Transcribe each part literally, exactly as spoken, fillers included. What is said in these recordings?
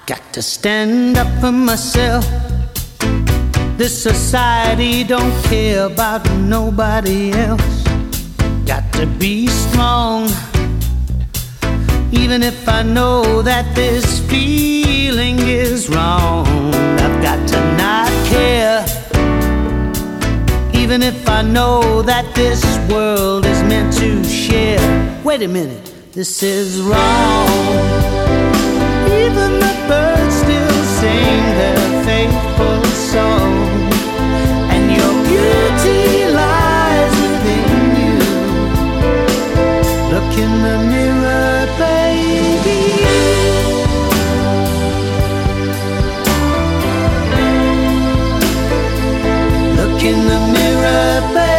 Got to stand up for myself. This society don't care about nobody else. Got to be strong, even if I know that this feeling is wrong. I've got to not care, even if I know that this world is meant to share. Wait a minute, this is wrong. Even the birds still sing their faithful song, and your beauty lies within you. Look in the mirror, baby. Look in the mirror, baby.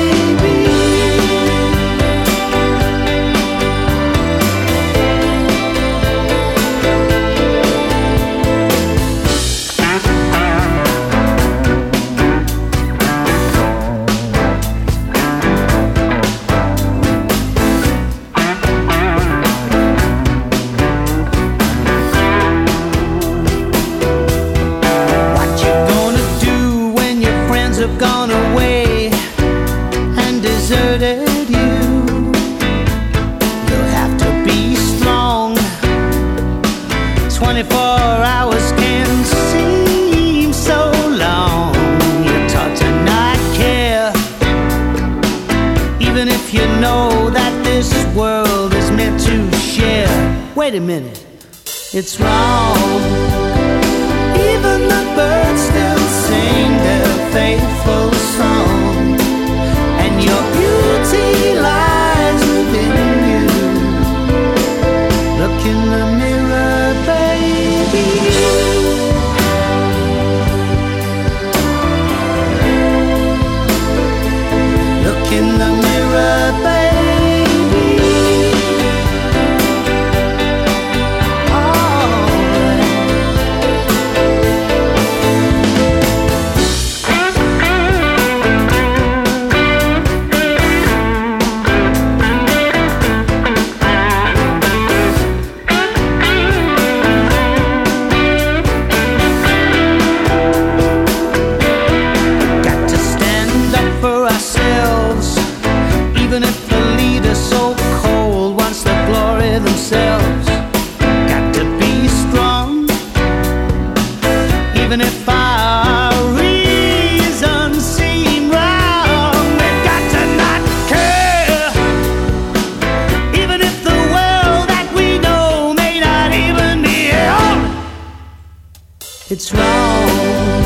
Gone away and deserted you. You'll have to be strong. Twenty-four hours can seem so long. You're taught to not care, even if you know that this world is meant to share. Wait a minute, it's wrong. Even the birds still sing their faithful song, and your beauty lies within you. Look in the mirror, baby. Look in the mirror, baby. Even if the leader's so cold wants the glory themselves. Got to be strong, even if our reasons seem wrong. We've got to not care, even if the world that we know may not even be home. It's wrong.